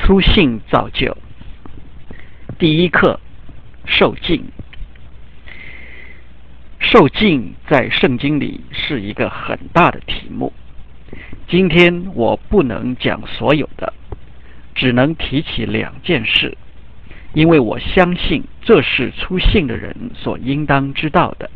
初信造就。第一课，受尽。受尽在圣经里是一个很大的题目，今天我不能讲所有的，只能提起两件事，因为我相信这是初信的人所应当知道的。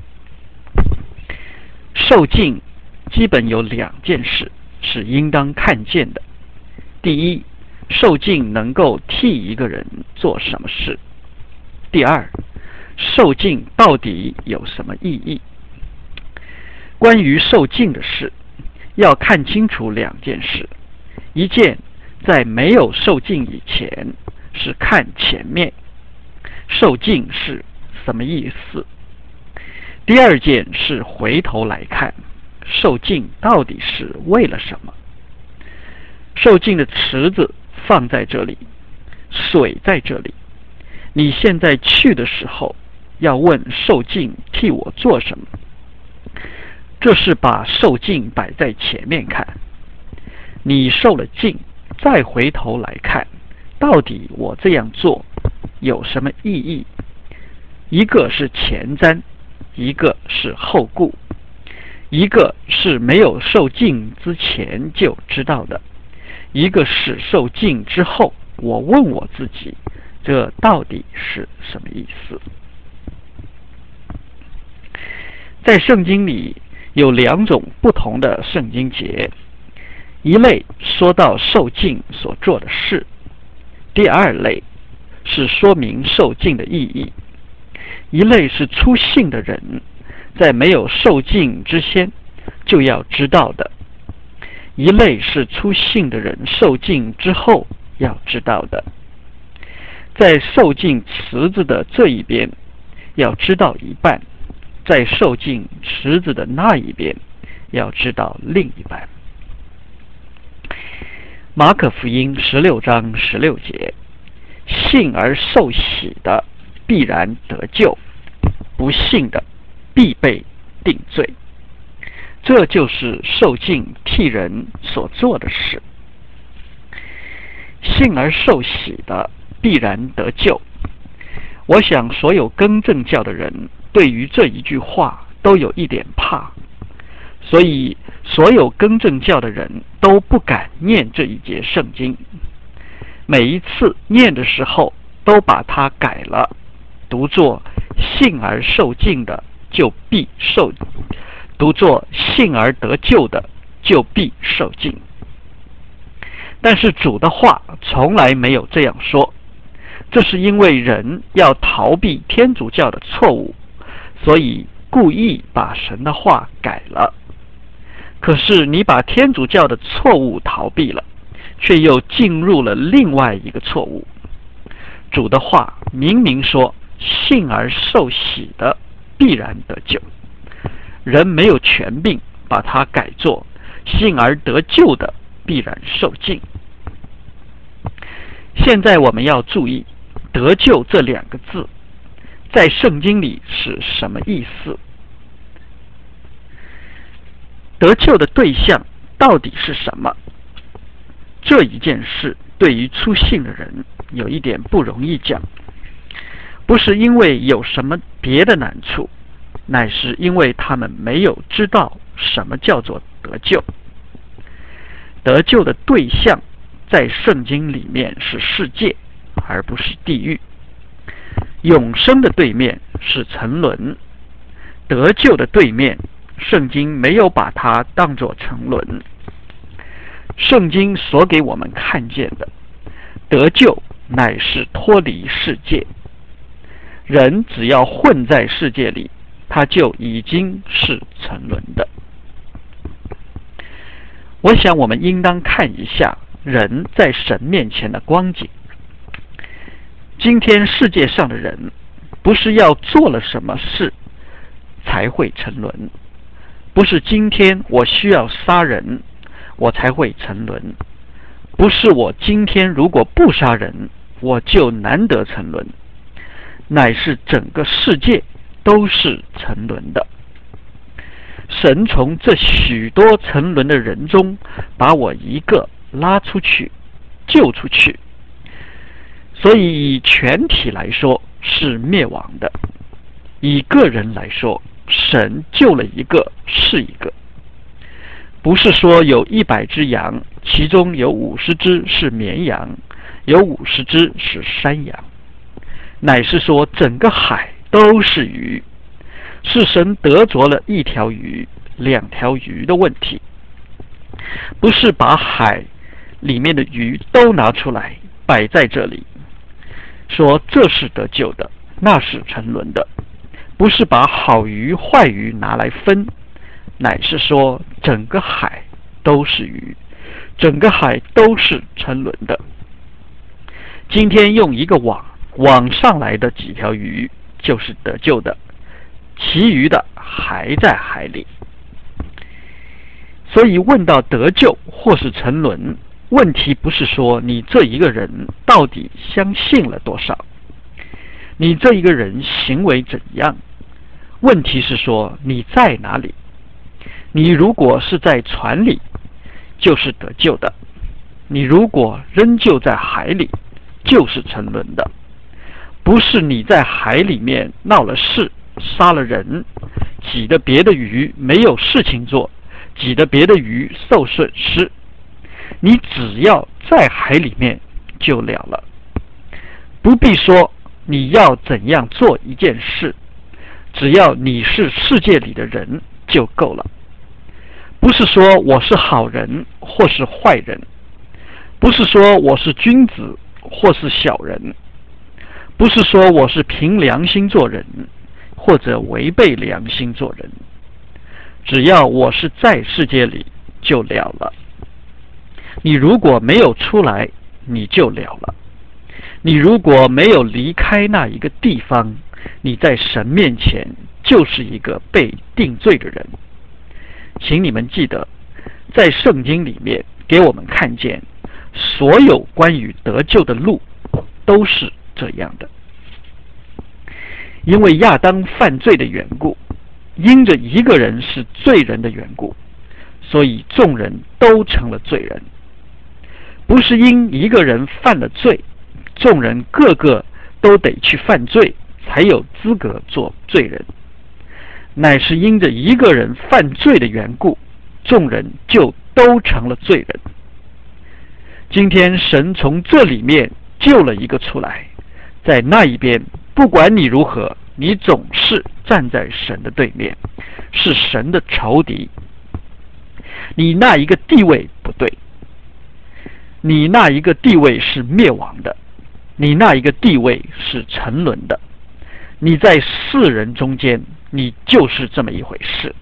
受尽基本有两件事是应当看见的。第一，受尽能够替一个人做什么事。第二，受尽到底有什么意义？关于受尽的事，要看清楚两件事。一件，在没有受尽以前，是看前面，受尽是什么意思？第二件是回头来看，受尽到底是为了什么？受尽的池子放在这里，水在这里。你现在去的时候，要问受尽替我做什么？这是把受尽摆在前面看。你受了尽，再回头来看，到底我这样做有什么意义？一个是前瞻，一个是后顾。一个是没有受尽之前就知道的，一个是受尽之后，我问我自己，这到底是什么意思？在圣经里有两种不同的圣经节，一类说到受尽所做的事，第二类是说明受尽的意义。一类是初信的人在没有受尽之前就要知道的，一类是初信的人受尽之后要知道的。在受尽池子的这一边要知道一半，在受尽池子的那一边要知道另一半。马可福音16章16节，信而受洗的必然得救，不信的必被定罪。这就是受尽替人所做的事。信而受洗的必然得救。我想所有更正教的人对于这一句话都有一点怕，所以所有更正教的人都不敢念这一节圣经。每一次念的时候都把它改了，读作信而受尽的就必受，读作信而得救的就必受尽。但是主的话从来没有这样说，这是因为人要逃避天主教的错误，所以故意把神的话改了。可是你把天主教的错误逃避了，却又进入了另外一个错误。主的话明明说信而受洗的必然得救，人没有权柄把它改作信而得救的必然受尽。现在我们要注意得救这两个字在圣经里是什么意思？得救的对象到底是什么？这一件事对于初信的人有一点不容易讲，不是因为有什么别的难处，乃是因为他们没有知道什么叫做得救。得救的对象在圣经里面是世界，而不是地狱。永生的对面是沉沦，得救的对面圣经没有把它当作沉沦。圣经所给我们看见的得救乃是脱离世界，人只要混在世界里，他就已经是沉沦的。我想我们应当看一下人在神面前的光景。今天世界上的人不是要做了什么事才会沉沦，不是今天我需要杀人我才会沉沦，不是我今天如果不杀人我就难得沉沦，乃是整个世界都是沉沦的。神从这许多沉沦的人中把我一个拉出去救出去， 所以以全体来说是灭亡的，以个人来说，神救了一个是一个。不是说有100只羊，其中有50只是绵羊，有50只是山羊，乃是说整个海都是鱼，是神得着了1条鱼、2条鱼的问题，不是把海里面的鱼都拿出来摆在这里，说这是得救的，那是沉沦的，不是把好鱼坏鱼拿来分，乃是说整个海都是鱼，整个海都是沉沦的。今天用一个网上来的几条鱼就是得救的，其余的还在海里。所以问到得救或是沉沦，问题不是说你这一个人到底相信了多少，你这一个人行为怎样，问题是说你在哪里。你如果是在船里，就是得救的；你如果仍旧在海里，就是沉沦的。不是你在海里面闹了事，杀了人，挤得别的鱼没有事情做，挤得别的鱼受损失，你只要在海里面就了了。不必说你要怎样做一件事，只要你是世界里的人就够了。不是说我是好人或是坏人，不是说我是君子或是小人，不是说我是凭良心做人或者违背良心做人，只要我是在世界里就了了。你如果没有出来，你就了了。你如果没有离开那一个地方，你在神面前就是一个被定罪的人。请你们记得，在圣经里面给我们看见，所有关于得救的路都是这样的。因为亚当犯罪的缘故，因着一个人是罪人的缘故，所以众人都成了罪人。不是因一个人犯了罪，众人个个都得去犯罪，才有资格做罪人，乃是因着一个人犯罪的缘故，众人就都成了罪人。今天神从这里面救了一个出来，在那一边，不管你如何，你总是站在神的对面，是神的仇敌。你那一个地位不对，你那一个地位是灭亡的，你那一个地位是沉沦的。你在世人中间，你就是这么一回事。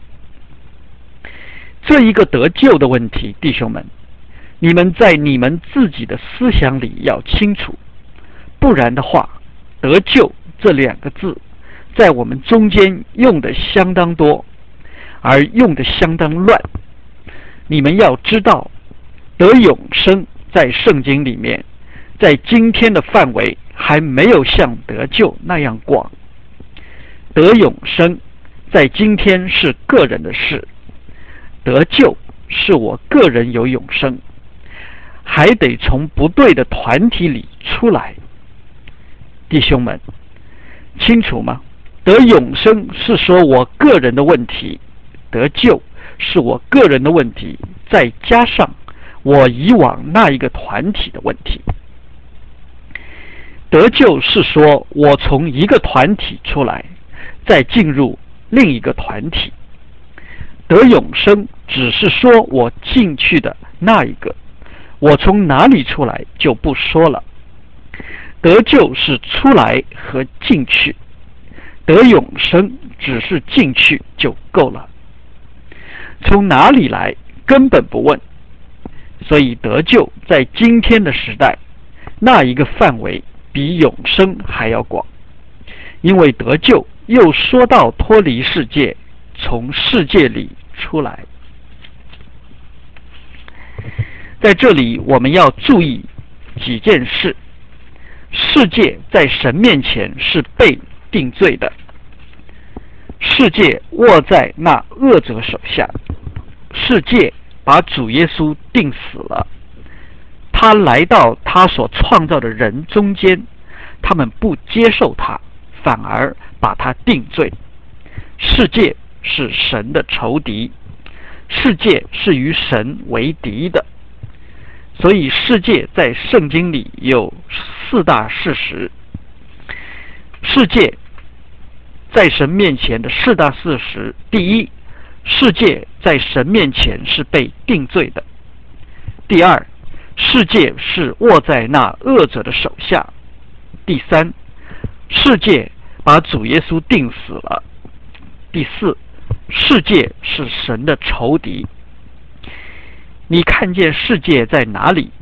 这一个得救的问题，弟兄们，你们在你们自己的思想里要清楚，不然的话，得救这2个字在我们中间用的相当多，而用的相当乱。你们要知道，得永生在圣经里面，在今天的范围还没有像得救那样广。得永生在今天是个人的事，得救是我个人有永生，还得从不对的团体里出来。弟兄们，清楚吗？得永生是说我个人的问题，得救是我个人的问题，再加上我以往那一个团体的问题。得救是说我从一个团体出来，再进入另一个团体。得永生只是说我进去的那一个，我从哪里出来就不说了。得救是出来和进去，得永生只是进去就够了。从哪里来根本不问。所以得救在今天的时代，那一个范围比永生还要广。因为得救又说到脱离世界，从世界里出来。在这里我们要注意几件事。世界在神面前是被定罪的，世界握在那恶者手下，世界把主耶稣定死了，他他来到他所创造的人中间，他们不接受他，反而把他定罪。世界是神的仇敌，世界是与神为敌的。所以世界在圣经里有4大事实。世界在神面前的4大事实：第一，世界在神面前是被定罪的；第二，世界是握在那恶者的手下；第三，世界把主耶稣定死了；第四，世界是神的仇敌。你看见世界在哪里？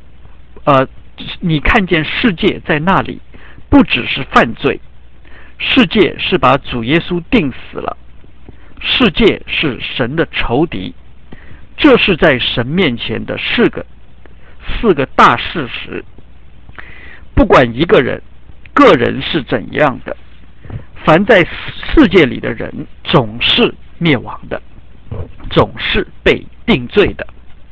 你看见世界在那里，不只是犯罪，世界是把主耶稣定死了，世界是神的仇敌。这是在神面前的4个大事实。不管一个人是怎样的，凡在世界里的人总是灭亡的，总是被定罪的。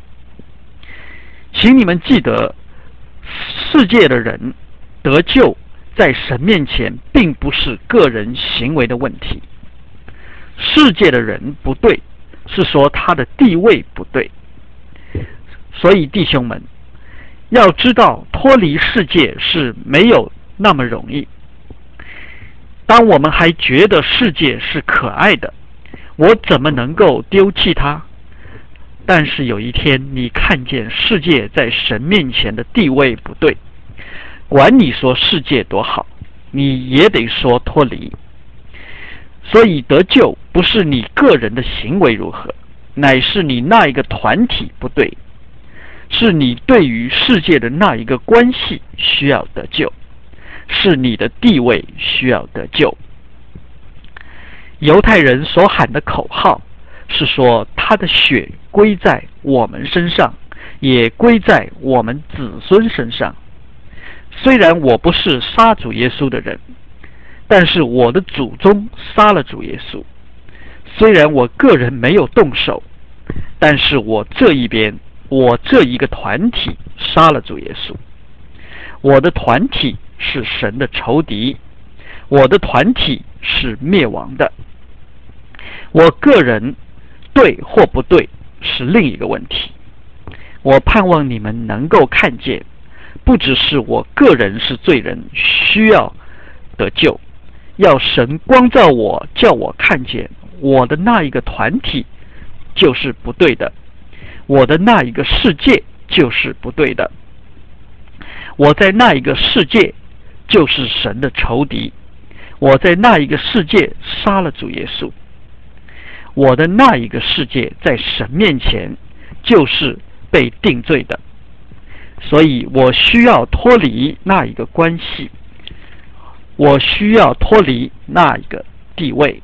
请你们记得，世界的人得救在神面前并不是个人行为的问题。世界的人不对，是说他的地位不对。所以弟兄们，要知道脱离世界是没有那么容易。当我们还觉得世界是可爱的，我怎么能够丢弃它？但是有一天你看见世界在神面前的地位不对，管你说世界多好，你也得说脱离。所以得救不是你个人的行为如何，乃是你那一个团体不对，是你对于世界的那一个关系需要得救，是你的地位需要得救。犹太人所喊的口号是说，他的血归在我们身上，也归在我们子孙身上。虽然我不是杀主耶稣的人，但是我的祖宗杀了主耶稣。虽然我个人没有动手，但是我这一个团体杀了主耶稣。我的团体是神的仇敌，我的团体是灭亡的。我个人对或不对是另一个问题。我盼望你们能够看见，不只是我个人是罪人，需要得救，要神光照我，叫我看见我的那一个团体就是不对的，我的那一个世界就是不对的。我在那一个世界就是神的仇敌，我在那一个世界杀了主耶稣。我的那一个世界在神面前就是被定罪的，所以我需要脱离那一个关系，我需要脱离那一个地位。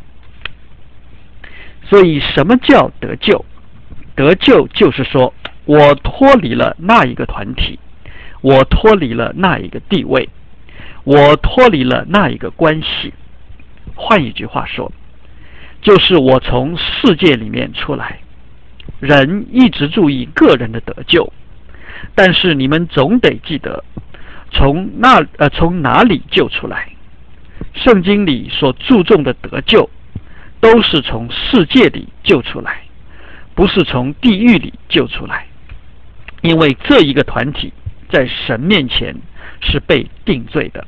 所以什么叫得救？得救就是说，我脱离了那一个团体，我脱离了那一个地位，我脱离了那一个关系。换一句话说，就是我从世界里面出来。人一直注意个人的得救，但是你们总得记得从哪里救出来。圣经里所注重的得救都是从世界里救出来，不是从地狱里救出来。因为这一个团体在神面前是被定罪的。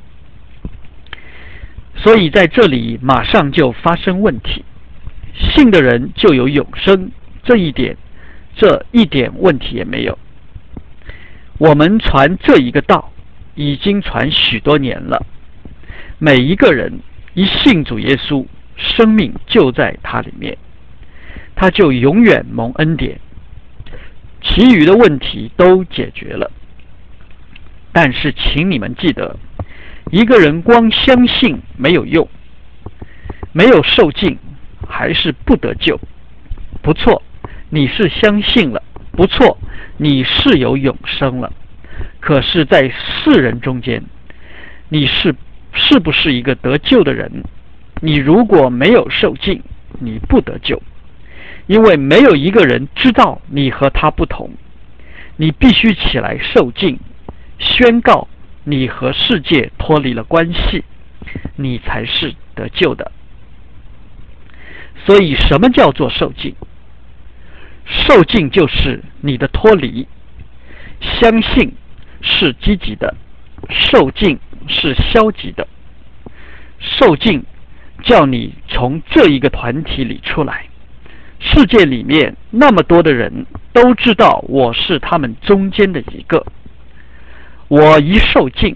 所以在这里马上就发生问题，信的人就有永生，这一点问题也没有。我们传这一个道已经传许多年了，每一个人一信主耶稣，生命就在他里面，他就永远蒙恩典，其余的问题都解决了。但是请你们记得，一个人光相信没有用，没有受尽还是不得救。不错，你是相信了，不错，你是有永生了。可是在世人中间，你是不是一个得救的人？你如果没有受尽，你不得救，因为没有一个人知道你和他不同。 你必须起来受尽，宣告你和世界脱离了关系，你才是得救的。所以什么叫做受尽？受尽就是你的脱离。相信是积极的，受尽是消极的。受尽叫你从这一个团体里出来。世界里面那么多的人都知道我是他们中间的一个，我一受尽，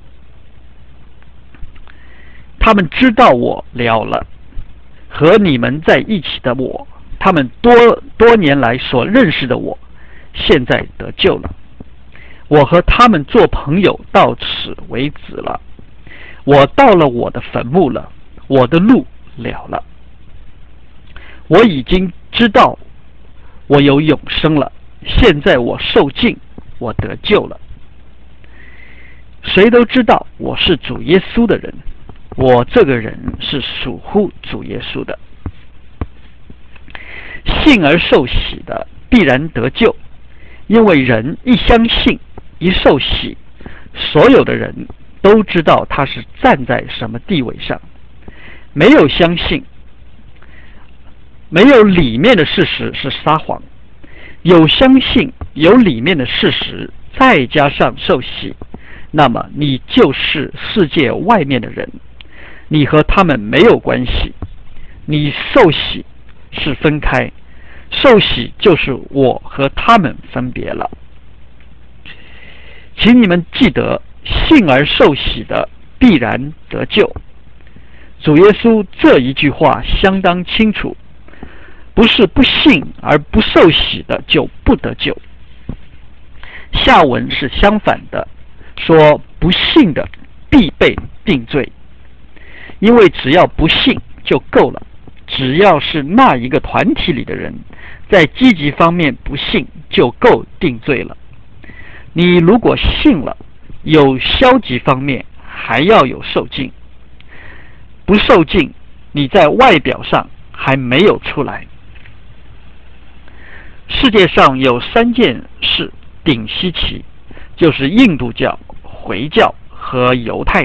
他们知道我了了，和你们在一起的我，他们多年来所认识的我，现在得救了。我和他们做朋友到此为止了。我到了我的坟墓了，我的路了了。我已经知道我有永生了，现在我受尽，我得救了。谁都知道我是主耶稣的人，我这个人是属乎主耶稣的。信而受洗的必然得救，因为人一相信，一受洗，所有的人都知道他是站在什么地位上。没有相信，没有里面的事实是撒谎；有相信，有里面的事实，再加上受洗，那么你就是世界外面的人，你和他们没有关系。你受洗是分开，受洗就是我和他们分别了。请你们记得，信而受洗的必然得救。主耶稣这一句话相当清楚，不是不信而不受洗的就不得救。下文是相反的，说不信的必被定罪。因为只要不信就够了，只要是那一个团体里的人在积极方面不信，就够定罪了。你如果信了，有消极方面还要有受尽。不受尽，你在外表上还没有出来。世界上有3件事顶稀奇，就是印度教、回教和犹太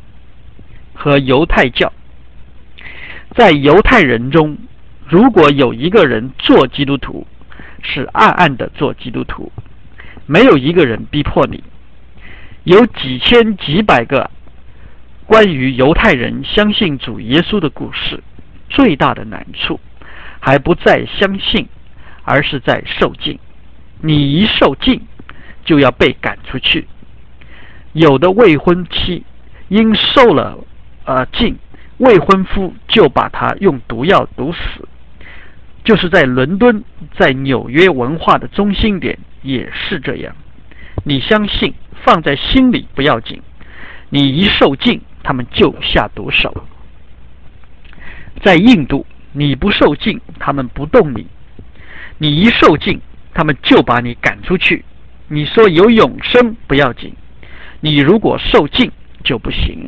教。在犹太人中，如果有一个人做基督徒，是暗暗的做基督徒，没有一个人逼迫你。有几千几百个关于犹太人相信主耶稣的故事，最大的难处还不在相信，而是在受尽。你一受尽，就要被赶出去。有的未婚妻因受了尽，未婚夫就把他用毒药毒死。就是在伦敦，在纽约文化的中心点也是这样。你相信，放在心里不要紧，你一受尽，他们就下毒手。在印度，你不受尽，他们不动你；你一受尽，他们就把你赶出去。你说有永生不要紧，你如果受尽就不行。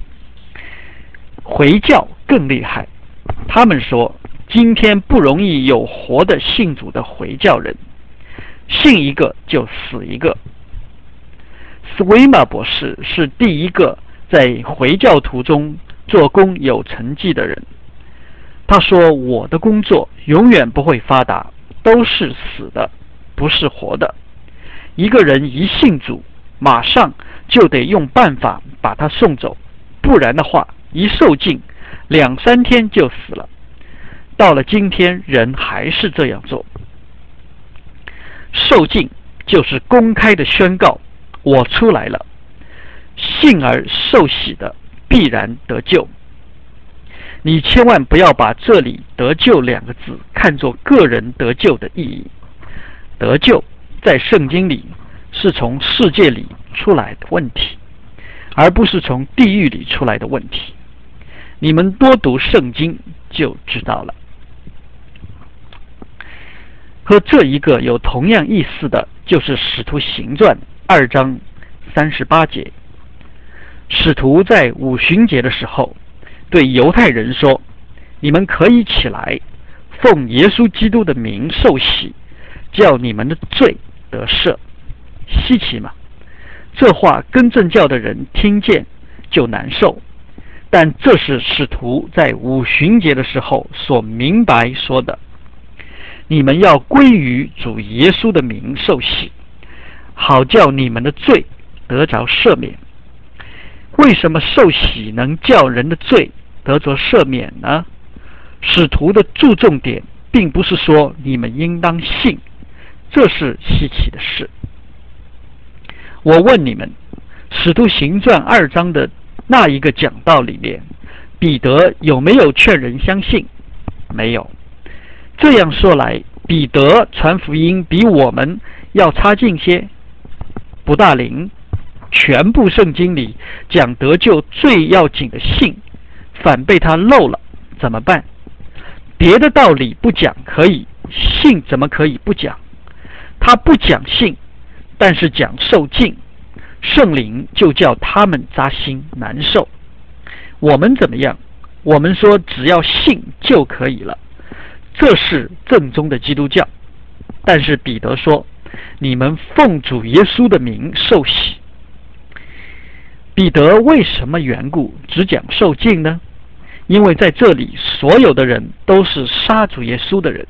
回教更厉害，他们说今天不容易有活的信主的回教人，信一个就死一个。斯威玛博士是第一个在回教徒中做工有成绩的人。他说，我的工作永远不会发达，都是死的，不是活的。一个人一信主，马上就得用办法把他送走，不然的话一受尽2、3天就死了。到了今天，人还是这样做。受尽就是公开的宣告，我出来了。信而受洗的必然得救。你千万不要把这里得救2个字看作个人得救的意义。得救在圣经里是从世界里出来的问题，而不是从地狱里出来的问题。你们多读圣经就知道了。和这一个有同样意思的就是使徒行传2章38节。使徒在五旬节的时候对犹太人说，你们可以起来，奉耶稣基督的名受洗，叫你们的罪得赦， 稀奇吗？这话更正教的人听见就难受，但这是使徒在五旬节的时候所明白说的：你们要归于主耶稣的名受洗，好叫你们的罪得着赦免。为什么受洗能叫人的罪得着赦免呢？使徒的注重点并不是说你们应当信，这是稀奇的事。我问你们，使徒行传2章的那一个讲道里面，彼得有没有劝人相信？没有。这样说来，彼得传福音比我们要差劲些？不大灵。全部圣经里讲得救最要紧的信，反被他漏了，怎么办？别的道理不讲可以，信怎么可以不讲？他不讲信，但是讲受尽，圣灵就叫他们扎心难受。我们怎么样？我们说只要信就可以了，这是正宗的基督教。但是彼得说，你们奉主耶稣的名受洗。彼得为什么缘故只讲受尽呢？因为在这里所有的人都是杀主耶稣的人。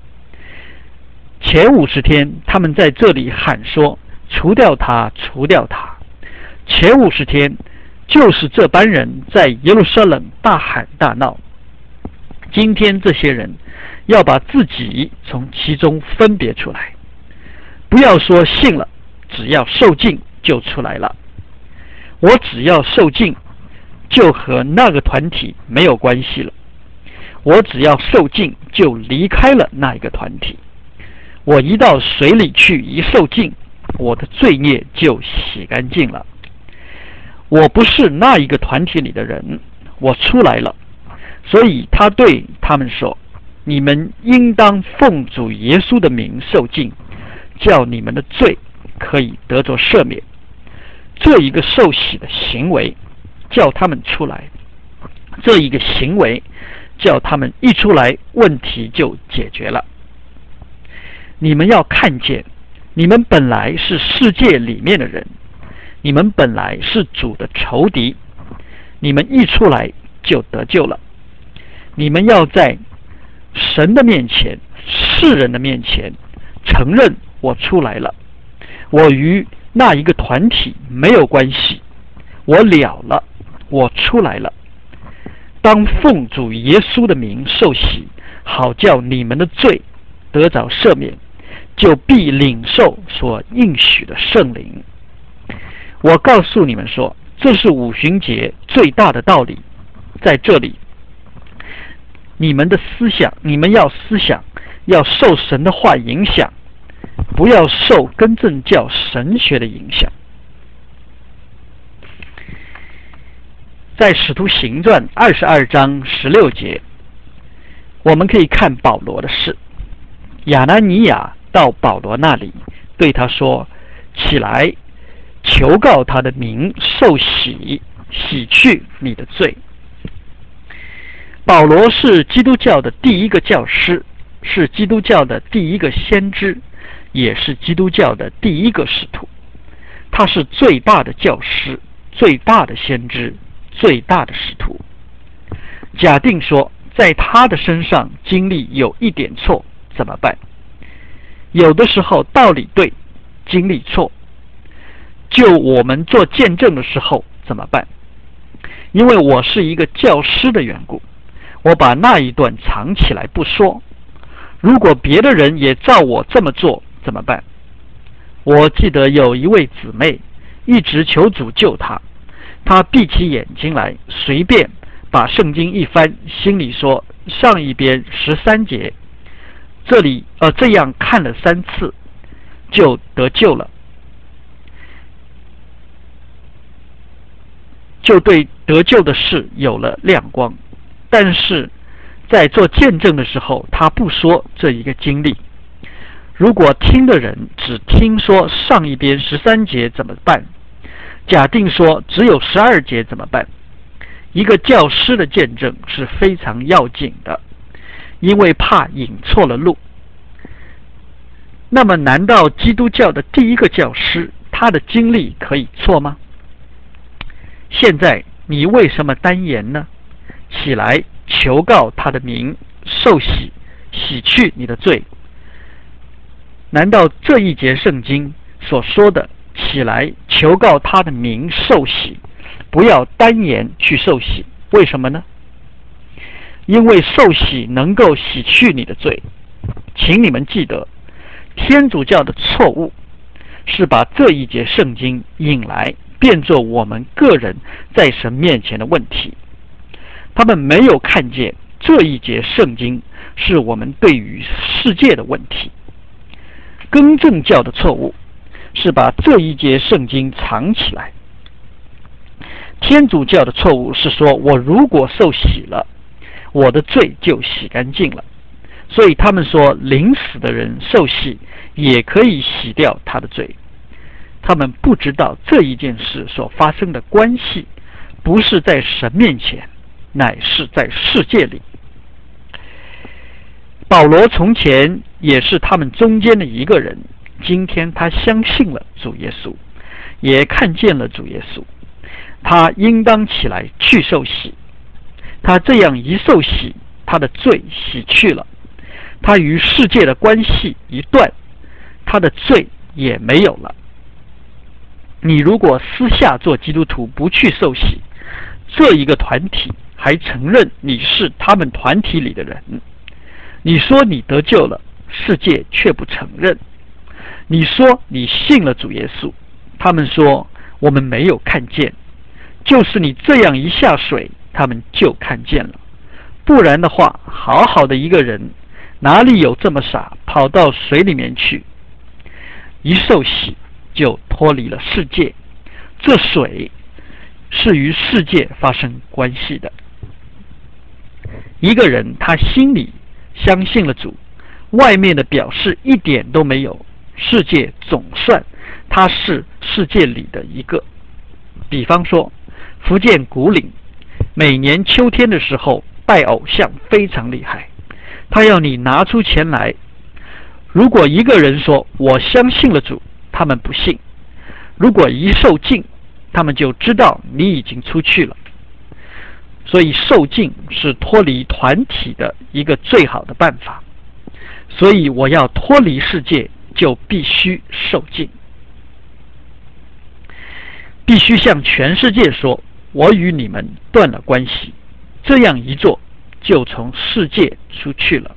前50天他们在这里喊说，除掉他，除掉他。前50天就是这班人在耶路撒冷大喊大闹。今天这些人要把自己从其中分别出来，不要说信了，只要受尽就出来了。我只要受尽，就和那个团体没有关系了。我只要受尽，就离开了那一个团体。我一到水里去，一受尽，我的罪孽就洗干净了。我不是那一个团体里的人，我出来了。所以他对他们说，你们应当奉主耶稣的名受尽，叫你们的罪可以得着赦免。这一个受洗的行为叫他们出来，这一个行为叫他们一出来，问题就解决了。你们要看见，你们本来是世界里面的人，你们本来是主的仇敌，你们一出来就得救了。你们要在神的面前、世人的面前承认我出来了，我与那一个团体没有关系，我了了，我出来了。当奉主耶稣的名受洗，好叫你们的罪得着赦免，就必领受所应许的圣灵。我告诉你们说，这是五旬节最大的道理，在这里。你们的思想，你们要思想，要受神的话影响，不要受更正教神学的影响。在使徒行传22章16节，我们可以看保罗的事。亚拿尼亚到保罗那里，对他说，起来，求告他的名受洗，洗去你的罪。保罗是基督教的第一个教师，是基督教的第一个先知，也是基督教的第一个使徒。他是最大的教师，最大的先知，最大的使徒。假定说在他的身上经历有一点错，怎么办？有的时候道理对，经历错，就我们做见证的时候怎么办？因为我是一个教师的缘故，我把那一段藏起来不说。如果别的人也照我这么做怎么办？我记得有一位姊妹一直求主救她，她闭起眼睛来，随便把圣经一翻，心里说上一边13节，这样看了3次就得救了，就对得救的事有了亮光。但是在做见证的时候，他不说这一个经历。如果听的人只听说上一边13节怎么办？假定说只有12节怎么办？一个教师的见证是非常要紧的，因为怕引错了路。 那么难道基督教的第一个教师他的经历可以错吗？现在你为什么单言呢？起来求告他的名，受洗，洗去你的罪。难道这一节圣经所说的起来求告他的名，受洗，不要单言去受洗，为什么呢？因为受洗能够洗去你的罪。请你们记得，天主教的错误是把这一节圣经引来变作我们个人在神面前的问题。他们没有看见这一节圣经是我们对于世界的问题。更正教的错误是把这一节圣经藏起来。天主教的错误是说，我如果受洗了，我的罪就洗干净了。所以他们说，临死的人受洗也可以洗掉他的罪。他们不知道这一件事所发生的关系不是在神面前，乃是在世界里。保罗从前也是他们中间的一个人，今天他相信了主耶稣，也看见了主耶稣，他应当起来去受洗。他这样一受洗，他的罪洗去了，他与世界的关系一断，他的罪也没有了。你如果私下做基督徒不去受洗，这一个团体还承认你是他们团体里的人，你说你得救了，世界却不承认。你说你信了主耶稣，他们说我们没有看见。就是你这样一下水，他们就看见了。不然的话，好好的一个人哪里有这么傻跑到水里面去？一受洗就脱离了世界，这水是与世界发生关系的。一个人他心里相信了主，外面的表示一点都没有，世界总算他是世界里的一个。比方说福建古岭每年秋天的时候拜偶像非常厉害，他要你拿出钱来。如果一个人说我相信了主，他们不信。如果一受禁，他们就知道你已经出去了。所以受禁是脱离团体的一个最好的办法。所以我要脱离世界，就必须受禁，必须向全世界说，我与你们断了关系。这样一做，就从世界出去了。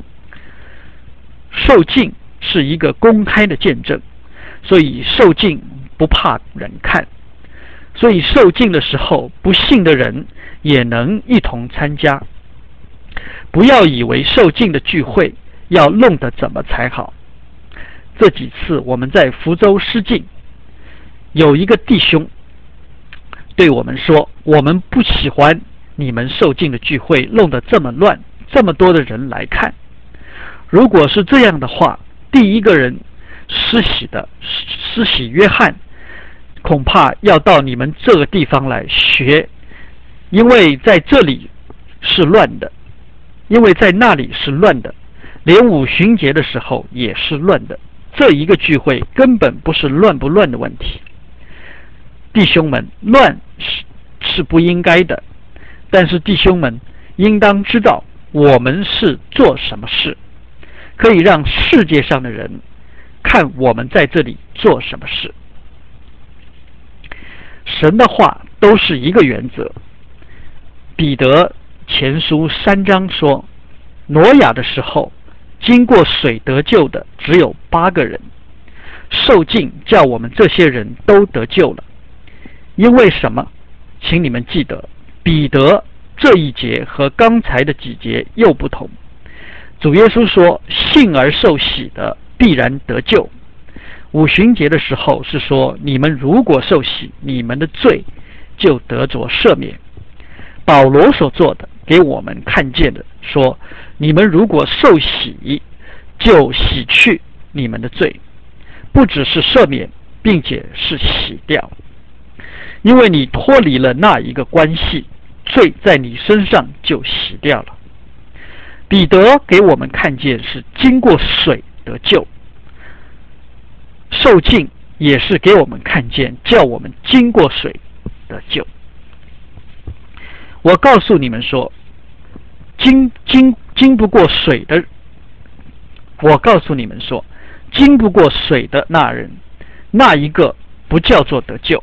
受禁是一个公开的见证，所以受禁不怕人看。所以受禁的时候，不信的人也能一同参加。不要以为受禁的聚会要弄得怎么才好。这几次我们在福州施浸，有一个弟兄对我们说，我们不喜欢你们受禁的聚会弄得这么乱，这么多的人来看。如果是这样的话，第一个人施洗约翰恐怕要到你们这个地方来学，因为在这里是乱的，因为在那里是乱的，连五旬节的时候也是乱的。这一个聚会根本不是乱不乱的问题。弟兄们，乱是不应该的，但是弟兄们应当知道我们是做什么事，可以让世界上的人看我们在这里做什么事。神的话都是一个原则。彼得前书3章说，挪亚的时候经过水得救的只有8个人，受尽叫我们这些人都得救了。因为什么？请你们记得，彼得这一节和刚才的几节又不同。主耶稣说，信而受洗的必然得救。五旬节的时候是说，你们如果受洗，你们的罪就得着赦免。保罗所做的给我们看见的，说你们如果受洗，就洗去你们的罪，不只是赦免，并且是洗掉。因为你脱离了那一个关系，罪在你身上就洗掉了。彼得给我们看见是经过水得救， 受尽也是给我们看见，叫我们经过水得救。我告诉你们说，经不过水的，我告诉你们说，经不过水的那人，那一个不叫做得救。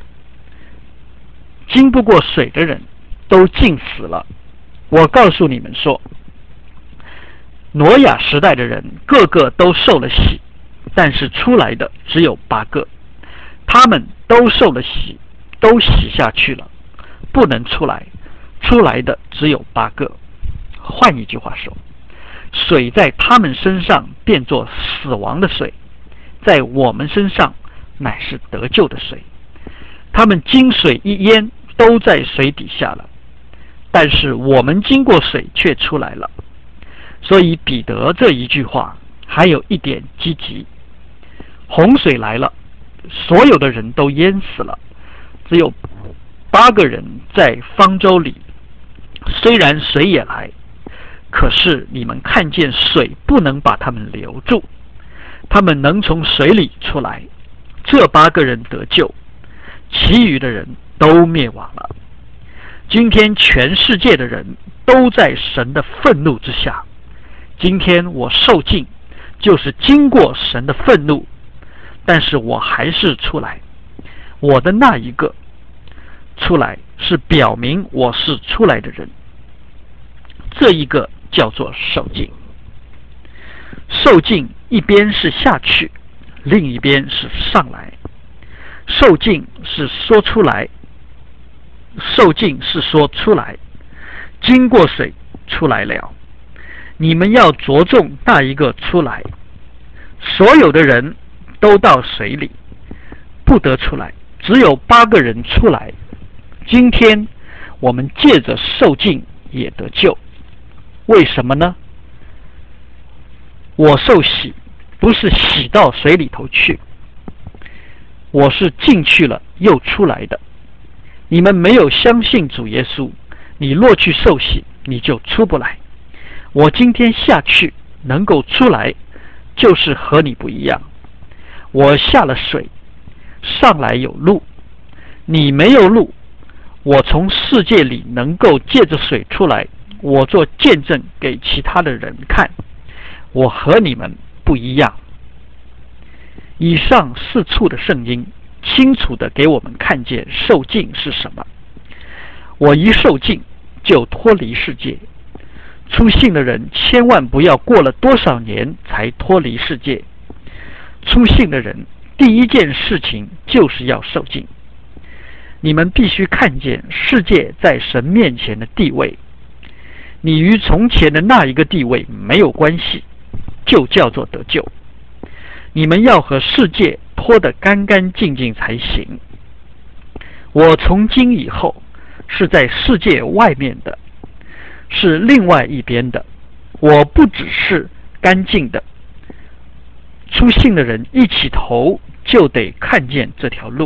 经不过水的人都浸死了。我告诉你们说，挪亚时代的人个个都受了洗，但是出来的只有8个，他们都受了洗，都洗下去了，不能出来，出来的只有8个。换一句话说，水在他们身上变作死亡的水，在我们身上乃是得救的水。他们经水一淹，都在水底下了，但是我们经过水却出来了。所以彼得这一句话还有一点积极。洪水来了，所有的人都淹死了，只有8个人在方舟里。虽然水也来，可是你们看见水不能把他们留住，他们能从水里出来。这8个人得救，其余的人都灭亡了。今天全世界的人都在神的愤怒之下。今天我受尽，就是经过神的愤怒，但是我还是出来。我的那一个出来是表明我是出来的人，这一个叫做受尽。受尽一边是下去，另一边是上来。受尽是说出来，受尽是说出来，经过水出来了。你们要着重那一个出来。所有的人都到水里，不得出来，只有8个人出来。今天我们借着受尽也得救。为什么呢？我受洗不是洗到水里头去，我是进去了又出来的。你们没有相信主耶稣，你若去受洗，你就出不来。我今天下去能够出来，就是和你不一样。我下了水，上来有路，你没有路。我从世界里能够借着水出来，我做见证给其他的人看，我和你们不一样。以上4处的圣经清楚地给我们看见受尽是什么。我一受尽就脱离世界。初信的人千万不要过了多少年才脱离世界。初信的人第一件事情就是要受尽。你们必须看见世界在神面前的地位，你与从前的那一个地位没有关系，就叫做得救。你们要和世界脱得干干净净才行。我从今以后是在世界外面的，是另外一边的。我不只是干净的。初信的人一起头就得看见这条路。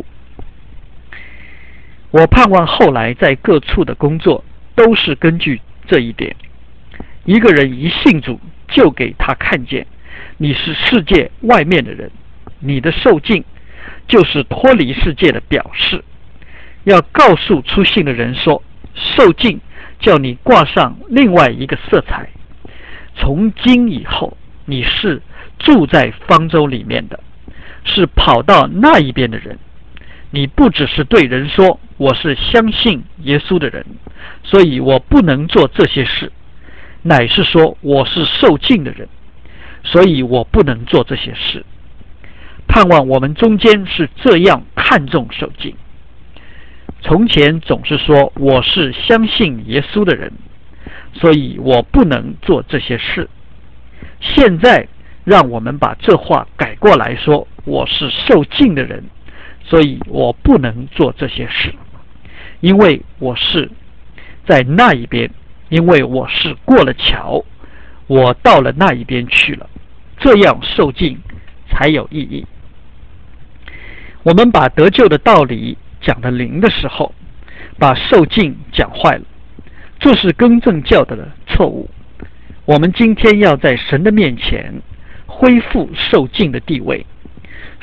我盼望后来在各处的工作都是根据这一点。一个人一信主，就给他看见你是世界外面的人，你的受尽就是脱离世界的表示。要告诉初信的人说，受尽叫你挂上另外一个色彩。从今以后，你是住在方舟里面的，是跑到那一边的人。你不只是对人说我是相信耶稣的人，所以我不能做这些事，乃是说我是受尽的人，所以我不能做这些事。盼望我们中间是这样看重受尽。从前总是说我是相信耶稣的人，所以我不能做这些事。现在让我们把这话改过来说，我是受尽的人，所以我不能做这些事。因为我是在那一边，因为我是过了桥，我到了那一边去了，这样受尽才有意义。我们把得救的道理讲得灵的时候，把受尽讲坏了，这是更正教的错误。我们今天要在神的面前恢复受尽的地位。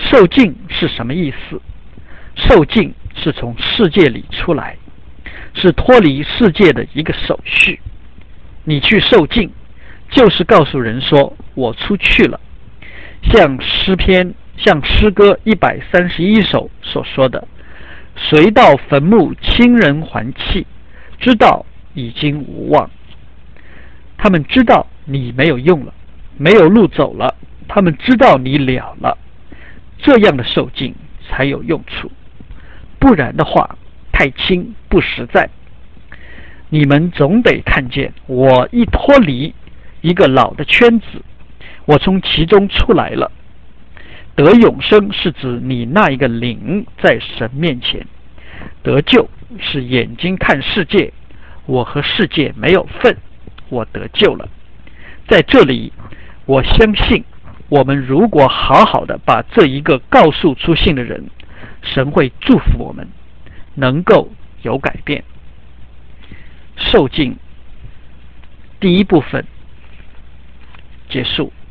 受尽是什么意思？受尽是从世界里出来，是脱离世界的一个手续。你去受尽，就是告诉人说我出去了。像诗歌131首所说的，谁到坟墓亲人还弃，知道已经无望。他们知道你没有用了，没有路走了，他们知道你了了。这样的受尽才有用处，不然的话太轻不实在。你们总得看见，我一脱离一个老的圈子，我从其中出来了。得永生是指你那一个灵在神面前，得救是眼睛看世界，我和世界没有份，我得救了。在这里，我相信我们如果好好的把这一个告诉出信的人，神会祝福我们能够有改变。受尽第一部分结束。